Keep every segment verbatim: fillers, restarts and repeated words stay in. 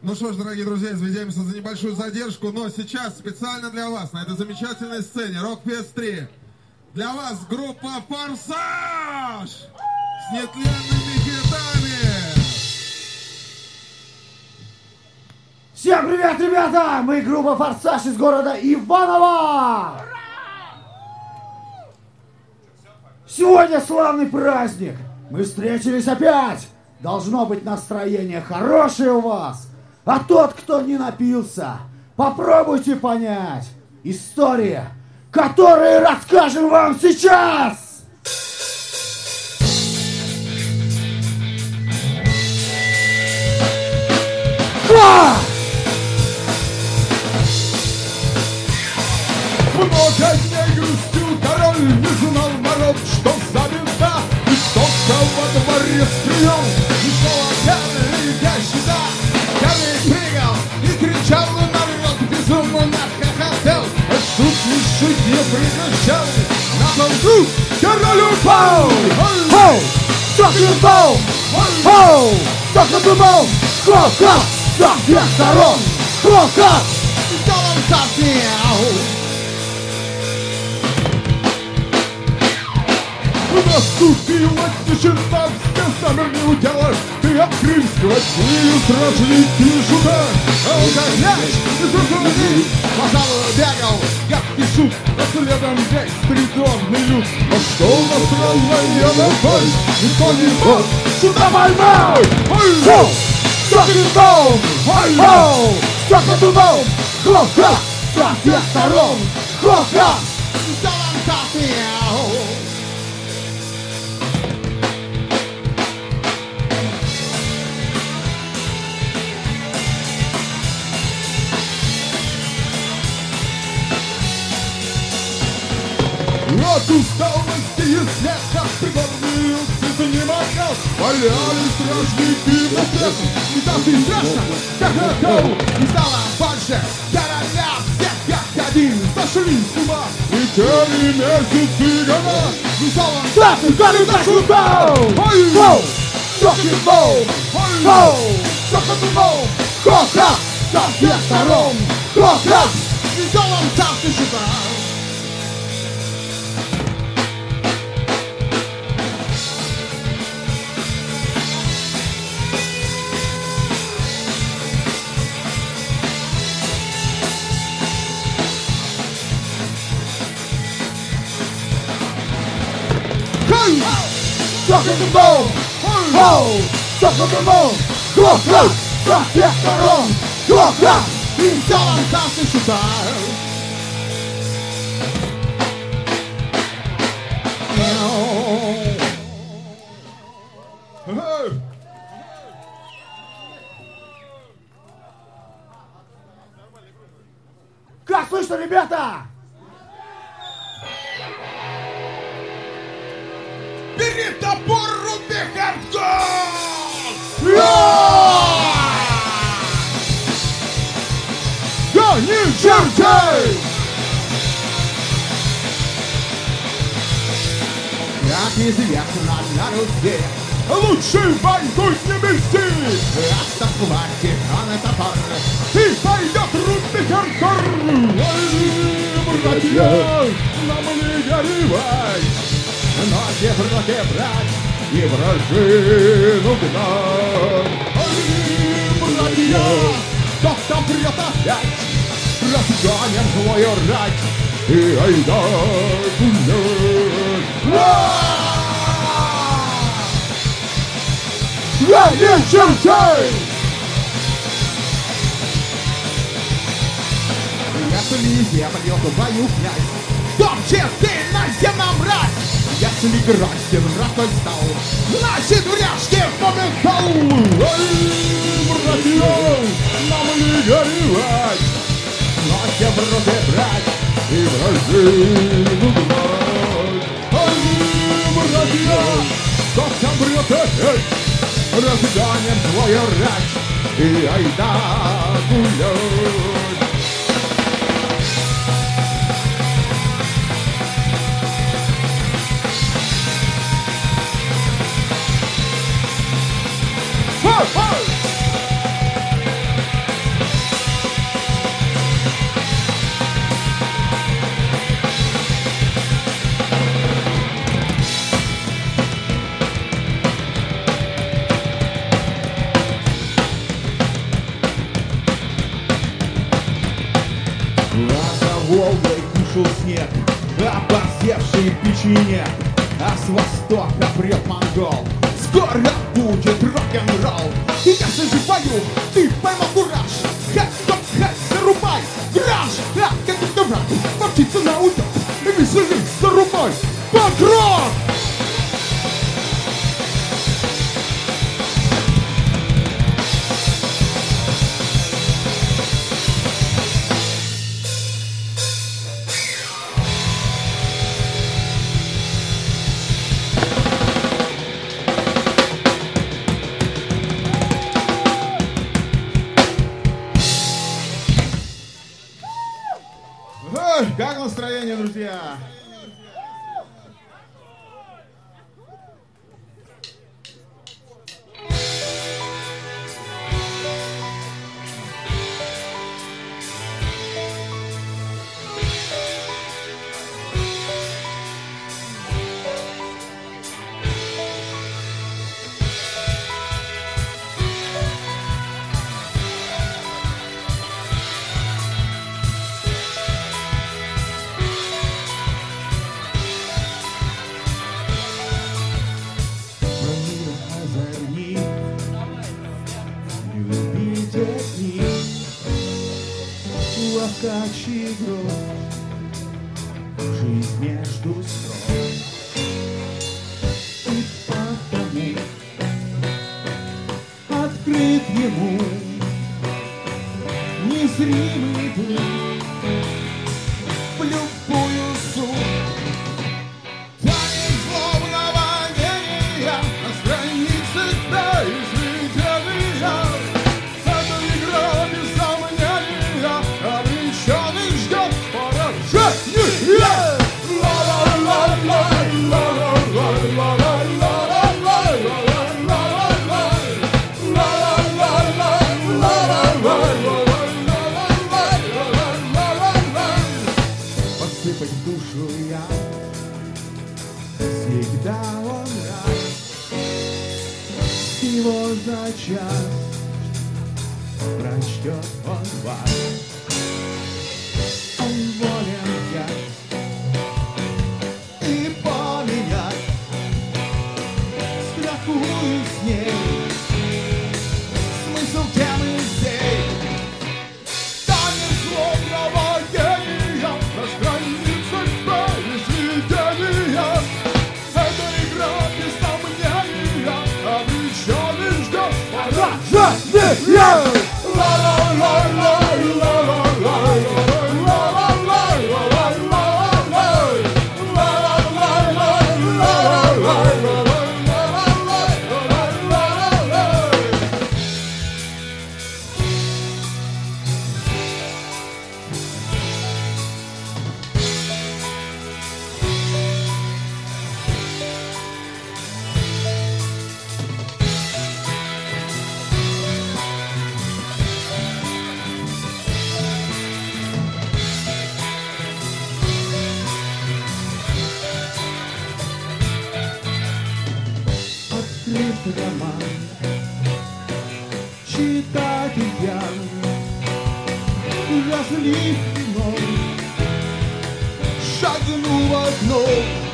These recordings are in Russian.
Ну что ж, дорогие друзья, извиняемся за небольшую задержку, но сейчас специально для вас на этой замечательной сцене Рокфест три для вас группа «Форсаж» с нетленными хитами. Всем привет, ребята! Мы группа «Форсаж» из города Иваново! Сегодня славный праздник! Мы встретились опять! Должно быть настроение хорошее у вас! А тот, кто не напился, попробуйте понять истории, которые расскажем вам сейчас! Ха! Много дней грустил король, не знал народ, что за беда. И только во дворец прием, и шел опять я сюда. Я ведь прыгал и кричал на народ, безумно хохотал. А тут лишить не прекращал. На полку король упал. Хоу! Как и упал! Хоу! Как и думал! Хо-ха! Со всех сторон! Хо-ха! Сделан совсем. Наступила тишина, все замерли у тела. Ты открыл схватили стражники шута. А он как мяч, и сразу пожалуй, бегал, как пишу. А следом весь придонный люд. А что у нас военная боль? Никто не мог сюда поймал. Хоу! Как и думал! Хоу! Как и думал! Хо-ха! Со всех сторон! Хо-ха! Сделан совсем. От усталости и смеха пригорбился, занемогал. Валялись стражники на след, и так и страшно, как это не стало больше. Короля всех как один сошли с ума, летели месяцы года. Не стало Так, и горы наш упал! Хоу! Как и думал! Хоу! Как и думал! Хо-ха! Со всех сторон! Хо-ха! не стало так и считал. Как и думал! Хоу! Как и думал! Хо-ха! Со всех сторон! Хо-ха! И сделан так и считал. Как слышно, ребята? Бери топор, руби хардкор! Гони чертей! Как известно на Руси, лучший войну не мести! Оставьте на топор, и пойдет руби хардкор! Ой, братья, нам не горевать! Ноги в руки брать и вражину гнать. Ой, братья, кто там прет опять, разгоним свою рать и айда гулять. Я не чертей! Если землю твою князь, топчет ты на земном мразь! Если грозен враг стал, значит вряжки моментал. Ой, братья, нам не горевать, ноги в руки брать и вражину гнать. Ой, братья, кто там прет опять, разгоним свою рать и айда гулять. Волгой кушал снег, оборзевший печенье, а с востока прет монгол. Скоро будет рок-н-ролл. И я заживаю, ты поймал кураж. Хэт, стоп, хэт, зарубай, граж. А, как это враг, ворчится на утек. И веселись, зарубай, панк-рок! Как настроение, друзья? Ловкачий гроб, жизнь между строк. И потому открыт ему незримый путь в любую суть. Танец злобного гения на странице произведения. Это игра без сомнения, обреченный ждет поражения. Подсыпать в душу я всегда он рад. Всего за час прочтет он вас. Он волен взять и поменять страхую с ней смысл темы сей. Танец злобного гения на страницах произведения. Это игра без сомнения, обреченный ждет поражения. Открытый роман, читатель пьян, разлив вино, шагнул в окно.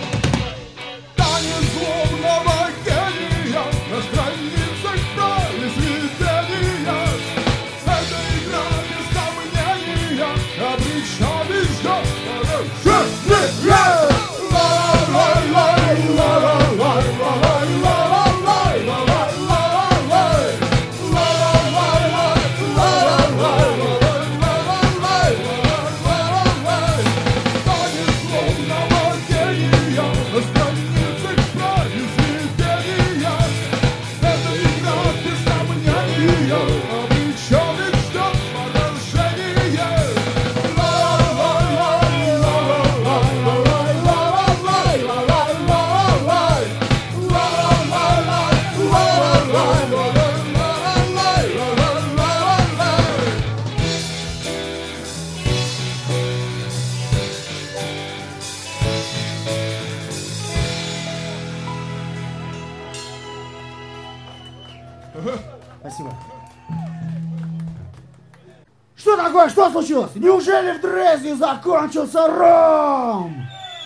Танец злобного гения на страницах произведения. Это игра без сомнения, обреченный ждет поражения. Что такое? Что случилось? Неужели в Дрезде закончился ром?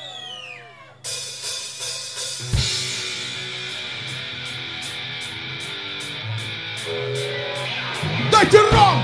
Дайте ром!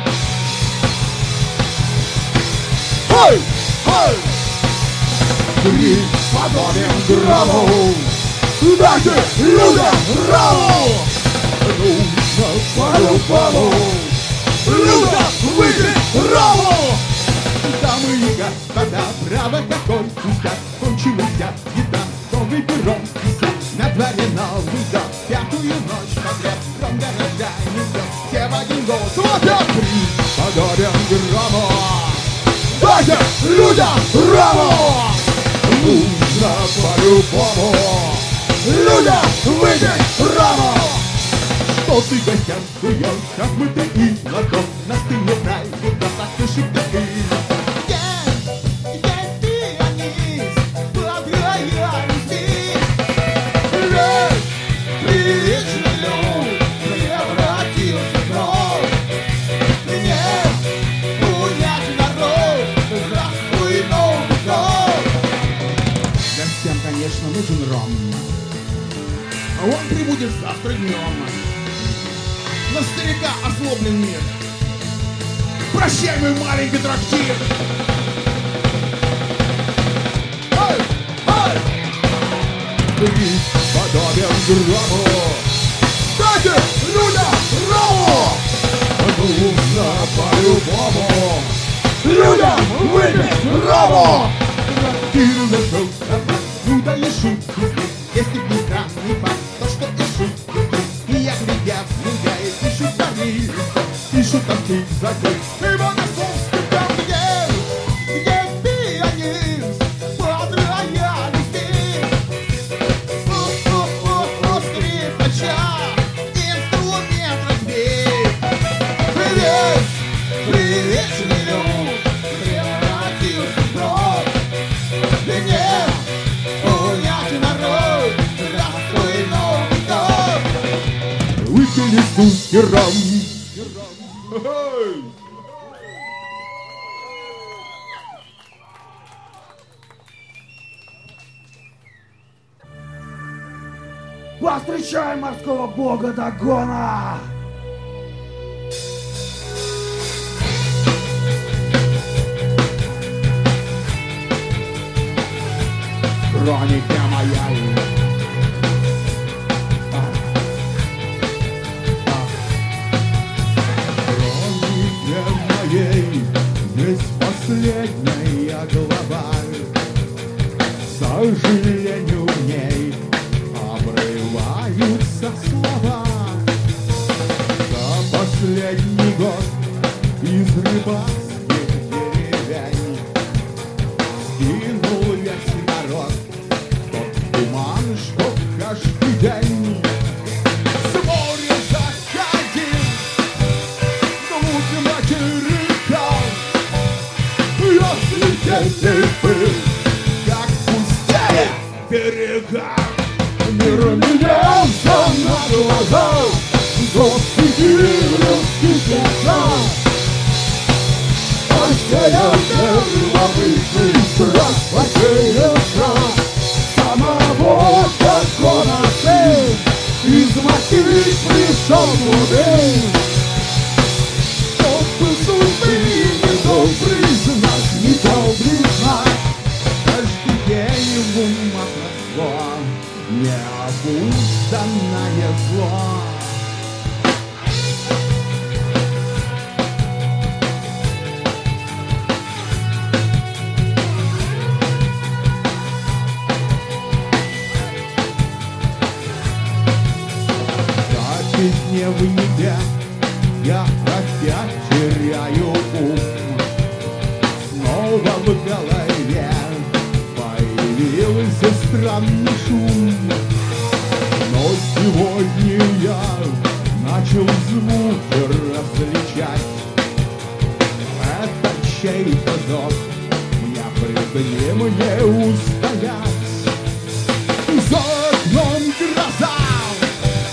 Ой! Ой! Крик подобен грому! Дайте людям рому! Нужно по-любому людям выпить рому! Дамы и господа, право какой сюда кончилась еда, новый перрон, на дворе Новый год, пятую ночь подряд, ром дорожа не идет, все в один голос, вот я крик подобен грому! Дайте людям рому! Нужно по-любому людям выпить рому! Что ты гостям суешь, как мы ты и ладон, нас ты не знаешь, куда так пиши ты. Я, я пианист, подраяю здесь. Весь приличный люд превратился в гроб. Мне унять народ, здравствуй, Новый год. Гостям, конечно, нужен ром. А он прибудет завтра днем. На старика ослоблен мир. Прощай, мой маленький трактир. Ай! Ай! Крик подобен грому. Дайте людям рому! Нужно по-любому людям выпить рому! Трактир зашелся, ну да и шутки. Если б не странный факт, то что и шутки. И я глядя в музей, пишут они, пишут танки закон. И Богословский там, где, где пианист, под роялем здесь. О-о-о-о, скрипача, инструмент разбей. Привет, приличный люд, превратился в гроб. И нет, унять народ, здравствуй, Новый год. Выпили сукером. Повстречаем морского бога Дагона! Хроника моя. Хроника моей есть последняя глава. К сожалению, в ней обрываются слова. За последний год из рыбацких деревень скинул весь народ тот туман, что каждый день с моря заходил двух материков. Если дети был, как пустые берега, мир менялся на глазах, застыдил русский песок. Посеял первобытный страх, посеял страх самого Дагона сын. Из Москвы пришел мудрый, чтобы судьбы не дал признать, не дал признать. Каждый день в умах росло необузданное зло. Ежедневника я опять теряю ум. Снова в голове появился странный шум. Но сегодня я начал звуки различать. Это чей-то зов, я пред ним не устоять. За окном гроза,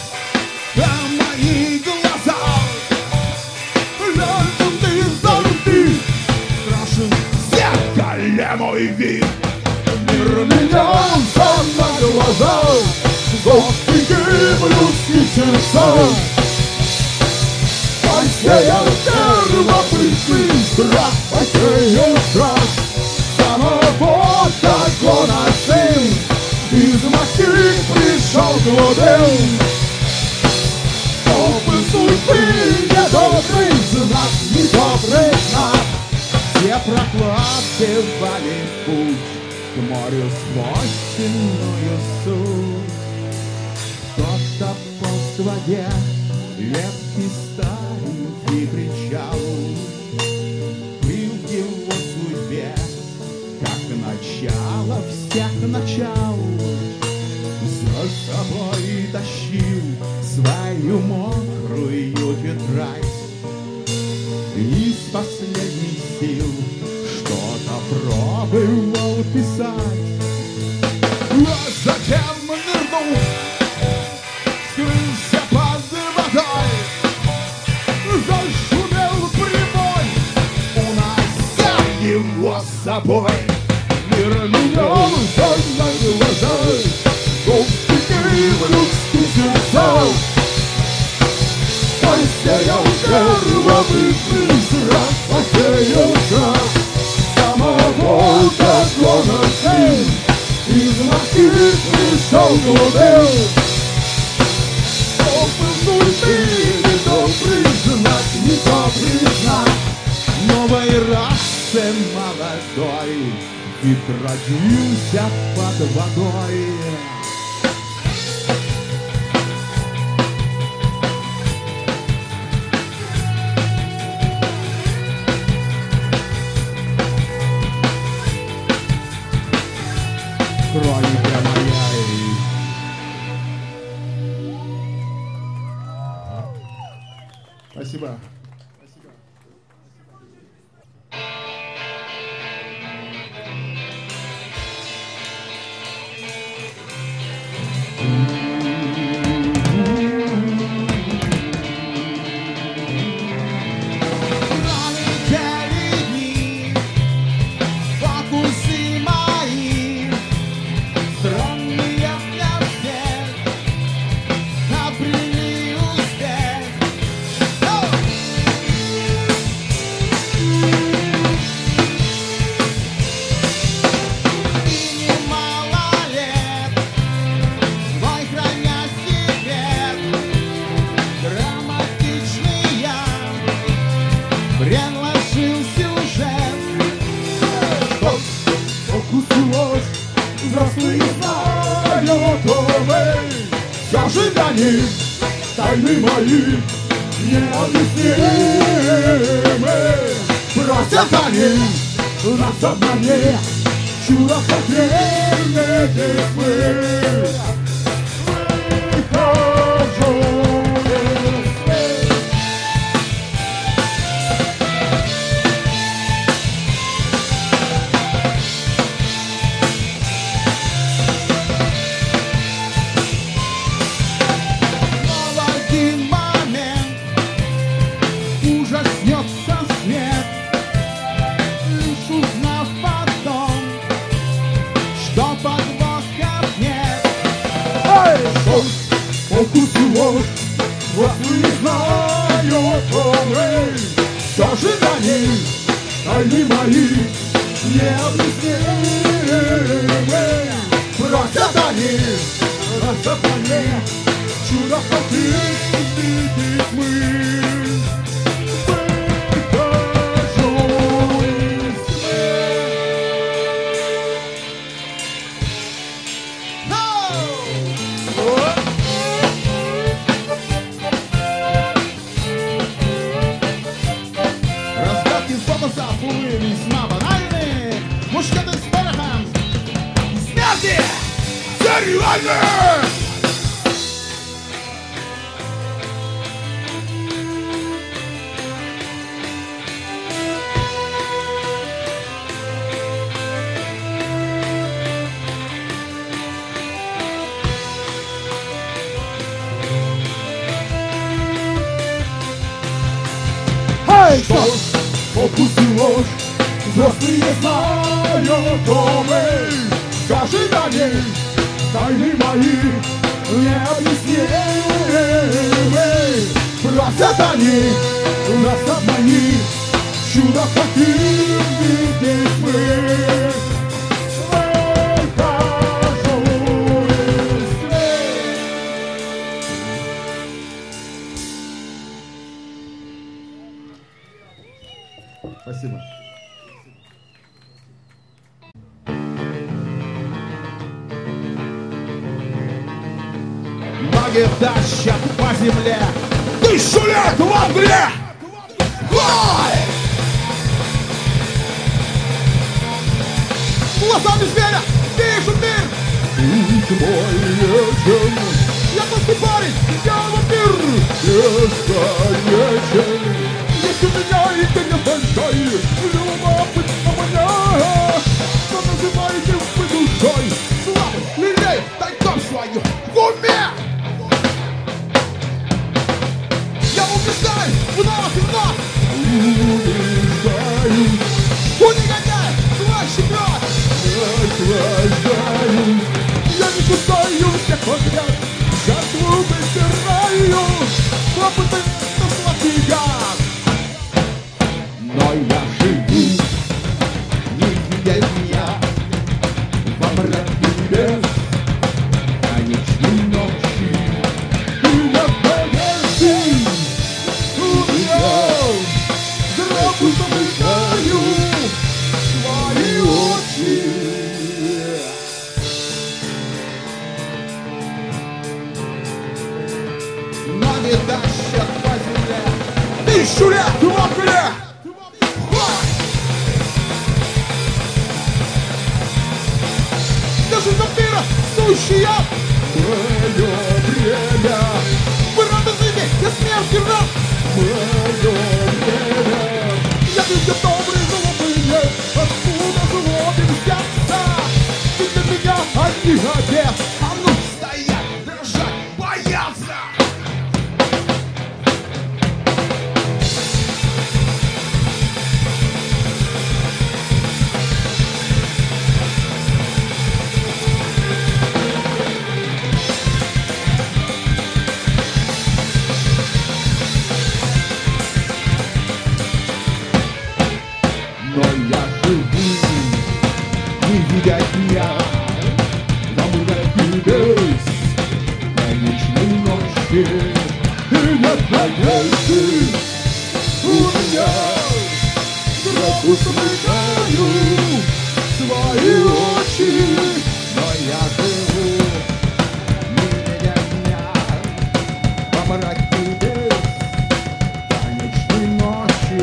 а мои глаза лежат из орбит. свой вид. Мир менялся на глазах, золотые блюдки сердца. Посеял первобытный страх, посеял страх самого дракона сын. Из Москвы пришел Глоден. Опыт судьбы недобрый знак, недобрый знак. Все прокладывали путь к морю сквозь иную суть. Кто-то пост в воде, ветхий старенький причал, был в его судьбе, как начало всех начал. За собой тащил свою мокрую тетрадь, из последних сил что-то пробовал писать. А затем нырнул, скрылся под водой, зашумел прибой, унося его с собой. Мир менялся на глазах, толстый в людских сердцах. Посеял первобытный страх, посеял страх самого дракона сын. Из Москвы пришел Глоден. Опыт судьбы недобрый знак, недобрый знак. Новой расы молодой вид родился под водой. Хроника моя. Спасибо. Тайны мои необъяснимы. Просят они нас обмани, чудо потерянных мы. Тайны мои необъяснимы. Просят они нас обмани, чудо потерянных мы. Весьма банальные, мушкеты с порохом смерти серьезные. Что ж, фокус и ложь просто не знаю, кто мы. Скажи на ней, тайны мои необъяснимы. Просят они нас обмани, чудо каким видеть мы. Спасибо. Ноги тащат по земле тысячу лет во мгле. Ой! Глазами зверя вижу мир. Ты мой вечен. Я тонкий парень, я вампир. Бесконечен. Есть у меня интерес большой. Любопытно меня. Что называете вы душой? Слабый, лилей, тайком свою в уме. Я убеждаю вновь и вновь. Убеждаю. У негодяя твой щепет. Наслаждаю. Я не кусаю всех подряд. Жертву выбираю. Опыты на сладкий яд. Но я живу, не видя меня. Во мраке без конечной ночи. И я надежды. Дорогу замыкаю свои очи. Ноги тащат по земле тысячу лет в мгле. Даже вампира сущий яд. Мое время. Вы рады жизни, я смерти рад. Мое время. Я вижу добрый злобные. Откуда злобин взяться? Ты для меня один отец. А ну стоять, дрожать, бояться. Но я живу, не видя дня, во мраке без конечной ночи. И нет надежды у меня. Дорогу замыкаю свои очи. Но я живу, не видя дня, во мраке без конечной ночи.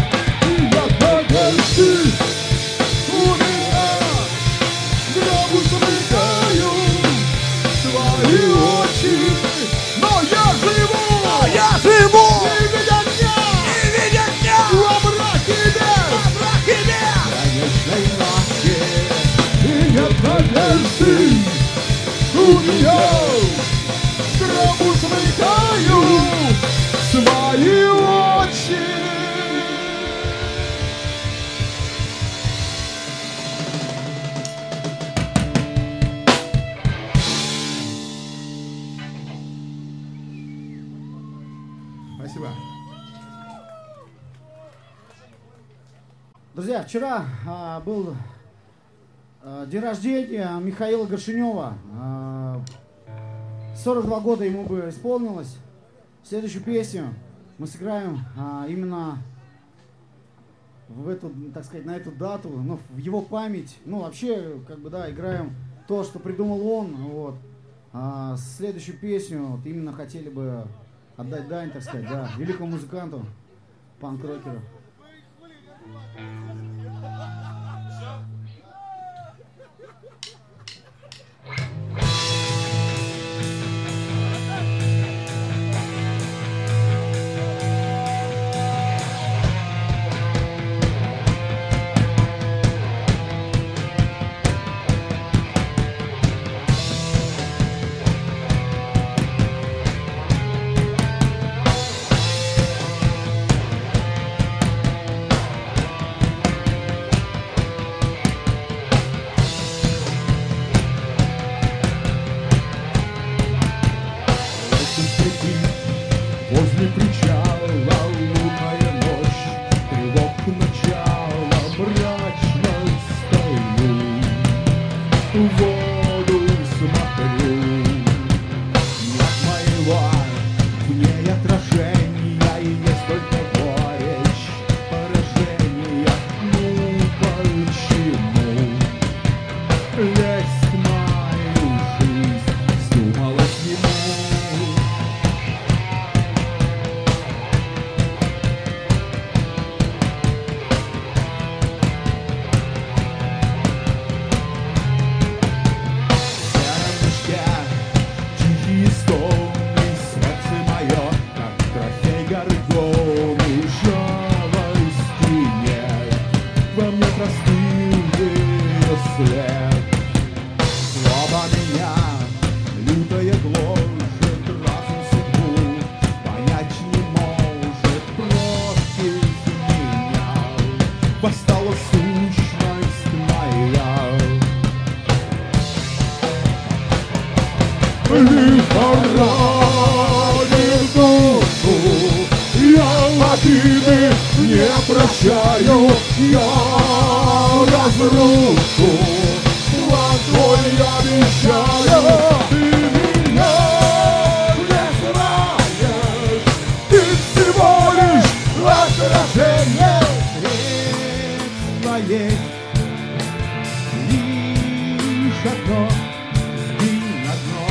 Надежды у меня. Дорогу замыкаю свои очи. Но я живу, но я живу, не видя дня, не видя дня, во мраке без, во мраке без конечной ночи. И нет надежды у меня. Дорогу замыкаю свои очи. Спасибо. Друзья, вчера а, был а, день рождения Михаила Горшенева. А, сорок два года ему бы исполнилось. Следующую песню мы сыграем а, именно в эту, так сказать, на эту дату, ну, в его память. Ну, вообще, как бы, да, играем то, что придумал он. Вот. А, следующую песню вот, именно хотели бы отдать дань, так сказать, да, великому музыканту, панк-рокеру. восстала сущность моя. Лихорадит душу, я обиды не прощаю, я разрушу, план твой обещаю. Ты меня не знаешь, ты всего лишь отражение. Свет твоей лишь одно, день одно.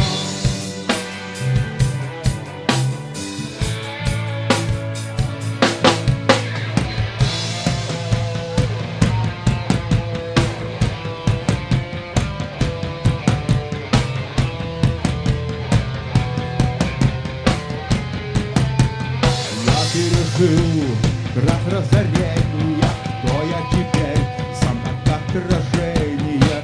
Пережил крах разорения, кто я теперь, сам как отражение.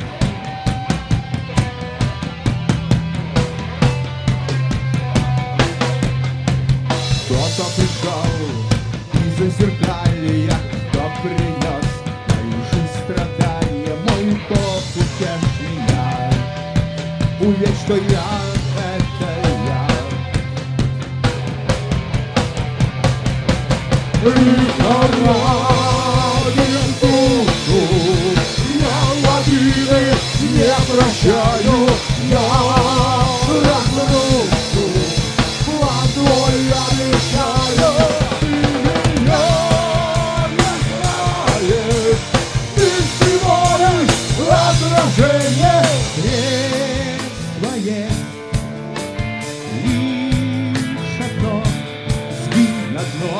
Кто-то пришел из зазеркалья, кто принес мою жизнь страдания. Мой Бог, утешь меня, уверь, что я — это я. Лихорадит душу, я обиды не прощаю, я разрушу, план твой обещаю. Ты меня не знаешь, ты всего лишь отражение. Свет твоей лишь одно, сгинь одно.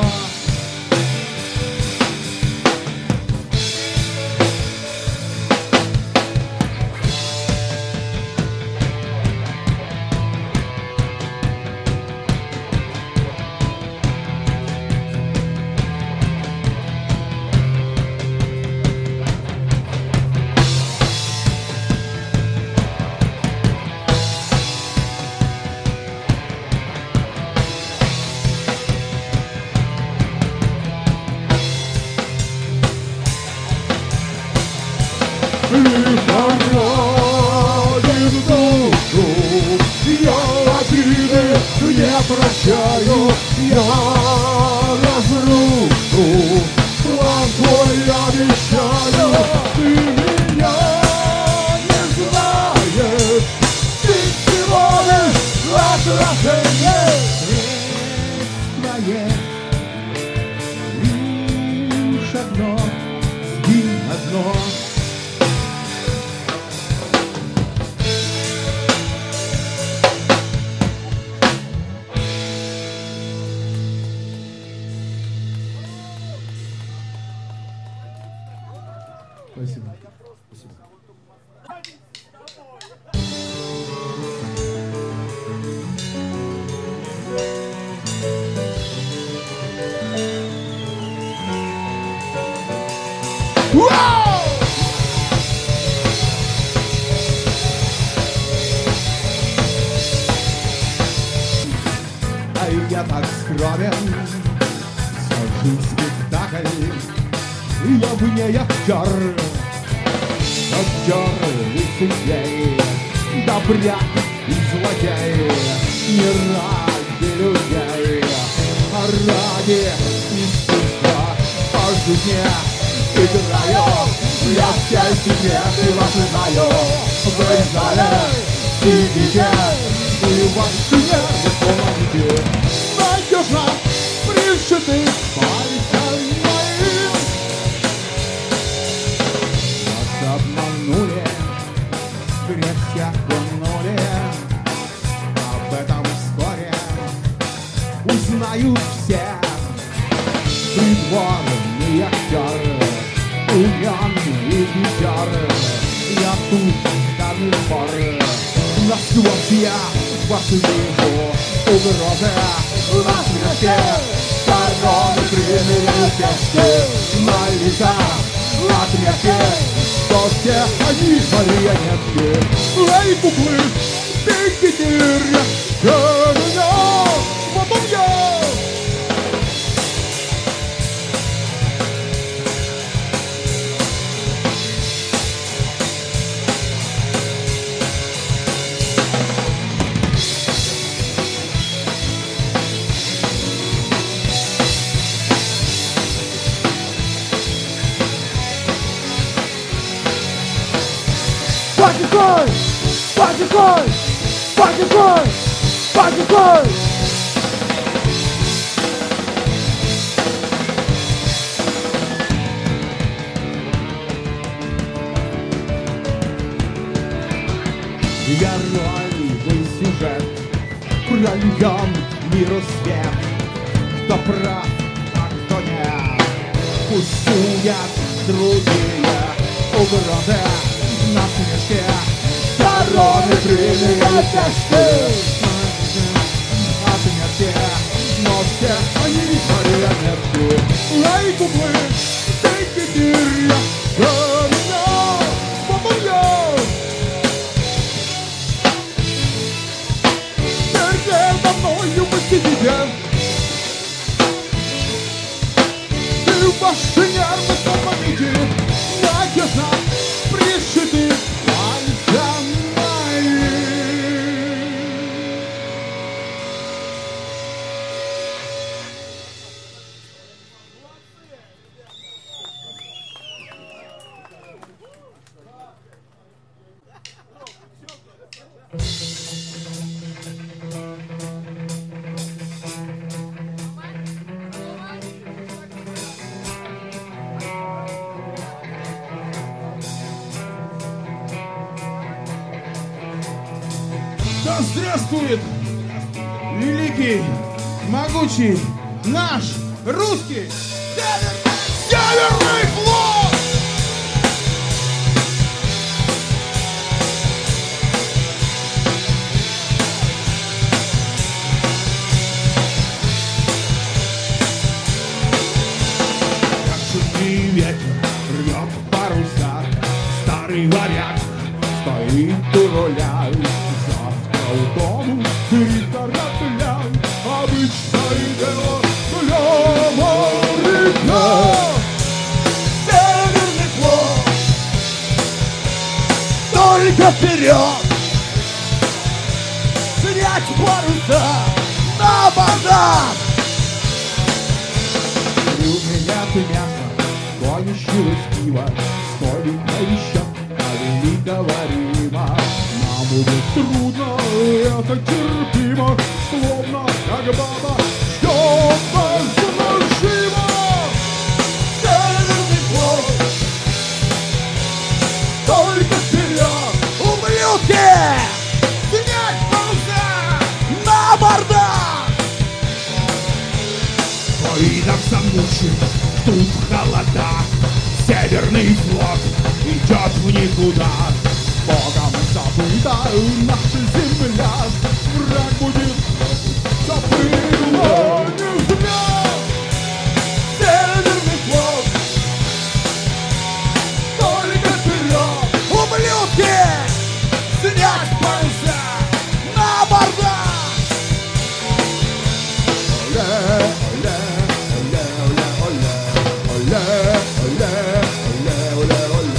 Лихорадит душу, я обиды не прощаю, я разрушу, план твой обещаю. Ты меня не знаешь, ты всего лишь отражение. Свет твоей лишь одно, сгинь одно. Спасибо. Спасибо. А я так скромен, сажу спектакль, я вне актер, актер лицедей, добряк и злодей, не ради людей, а ради искусства по жизни играю. Я все секреты ваши знаю, вы знали, сидите и ваши нервы помогите. Надежно пришиты пальцем моим. Нас обманули, грех всех вернули. Об этом вскоре узнают все. Придворный актер, умен и хитер, я тут до сих пор. Насквозь я вас вижу, угрозы на смерти, короны примеряют пешки, на лицах отметки, что все они марионетки. Эй, куклы, бегите, я меня, потом я. Потекой, потекой, потекой, потекой. Геройный сюжет прольем миру свет. Кто прав, а кто нет, пусть судят другие уроды на смешке. Стороны приняли тесты от смерти, но все они марионетки. Ай, куклы, ты теперь я равно помогу. Перед мною вы сидите, ты ваши нервы сломите, надежно пришиты пальцем моим. Да здравствует великий, могучий наш русский Северный, Северный флот! Как шумный ветер рвет паруса, старый варяг стоит у руля. Утонут три корабля, обычное дело для моряка. Северный флот, только вперед, снять паруса на базар. И у меня ты мясо, кончилось пиво, сколько еще, а великого Рима. Нам будет трудно, это терпимо, словно как баба ждет нас наживо. Северный флот, только вперед, ублюдки! Снять паруса на бардак! Ой, нас замучит тут холода, Северный флот идет в никуда. Богом забыта наша земля, враг будет забыла не зря. Северный флот, только вперед, ублюдки! Снять паруса на бардак! Оле, оле, оле, оле, оле, оле, оле, оле, оле, оле.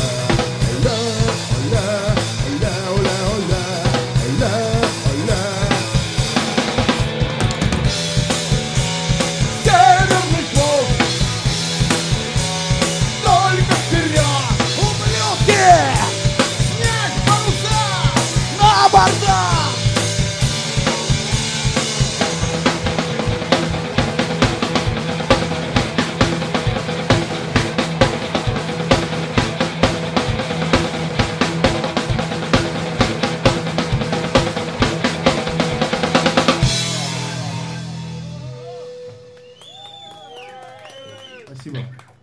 Спасибо.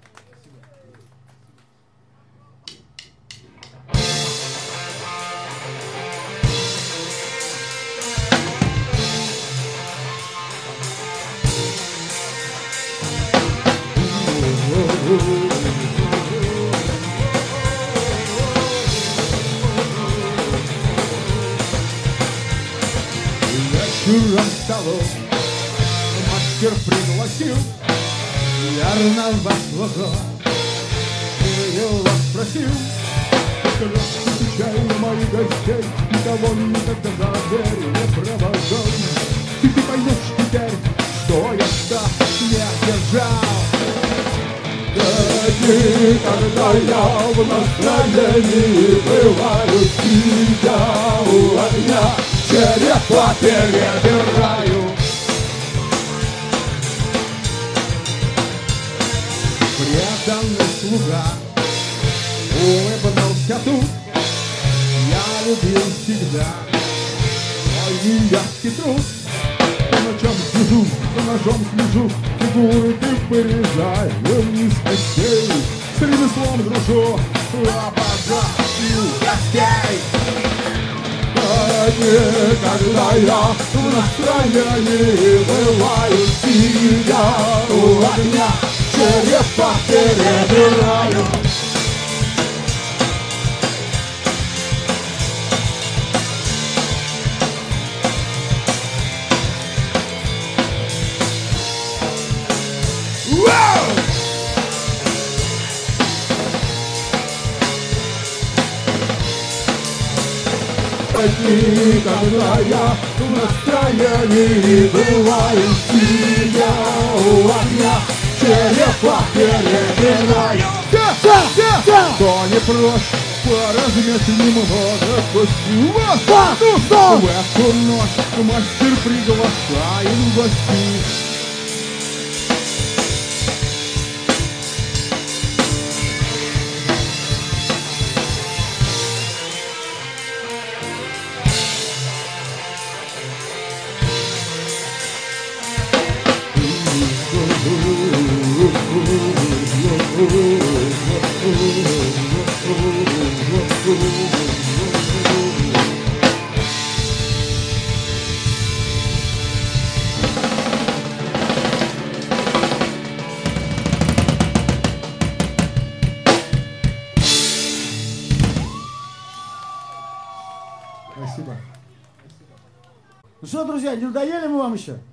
Вечером в столу мастер пригласил верного слугу, и его спросил: встречай моих гостей, никого никогда за дверь не провожал. И ты поймешь теперь, что я так не держал. дни, когда я в настроении бываю, сидя у огня, черепа перебираю. Преданный слуга улыбнулся тут, я любил всегда мой нелегкий труд. По ночам сижу, за ножом слежу, фигуры ты вырезаю вниз костей. С ремеслом дружу, обожаю гостей. Когда я в настроении бываю, сидя у огня, черепа перебираю. Когда я в настроении бываю, сидя у огня, черепа перебираю. Кто не прочь, поразмять немного костюма. В эту ночь мастер приглашает в гости. Спасибо. Ну что, друзья, не надоели мы вам еще?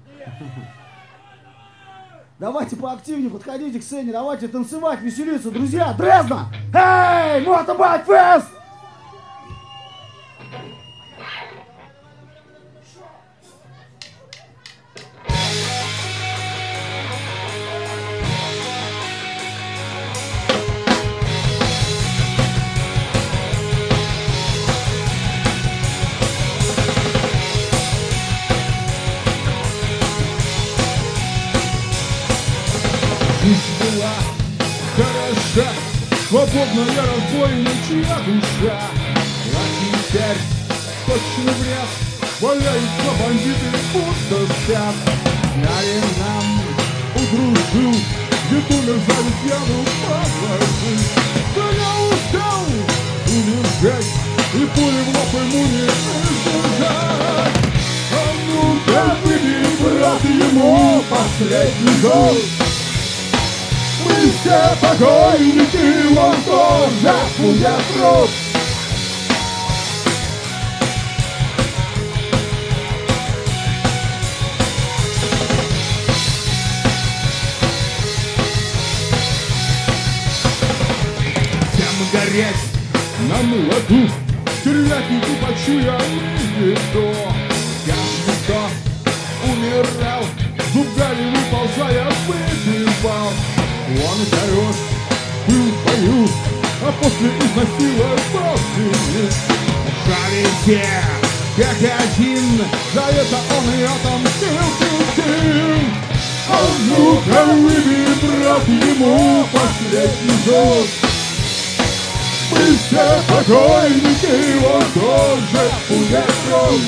Давайте поактивнее, подходите к сцене, давайте танцевать, веселиться, друзья, Дрезден! Эй, Мотобайк Фест! Была хороша, свободная разбойничья душа. А теперь точно в ряд валяются бандиты, будто спят. Сняли нам угрозу, где-то мерзавец яду положил. Да я устал убежать, и пули в лоб ему не избежать. А ну-ка, выйди, брат, ему последний год. Мы все покойники, он тоже будет труд. Всем гореть на молоду, стервятники почуя никто. Каждый, кто умирал, зубами выползая, выпивал. Он хорош был в бою, а после изнасиловал. Шарите, как один, за это он и отомстил. А ну-ка, выби, брат, ему последний зов. Мы все покойники, он тоже будет кровь.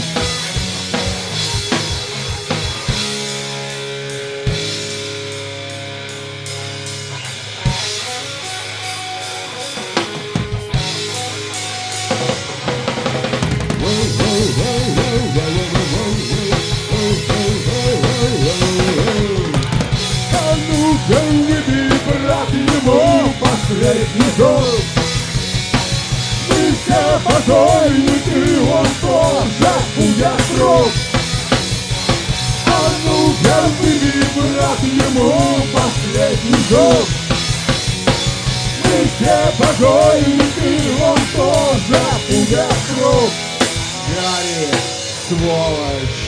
А ну-ка, выби, брат, ему последний зов. Мы все покойники, он тоже будет кровь. А ну-ка, выби, брат, ему последний зов. Мы все покойники, он тоже будет кровь. Гарри, сволочь.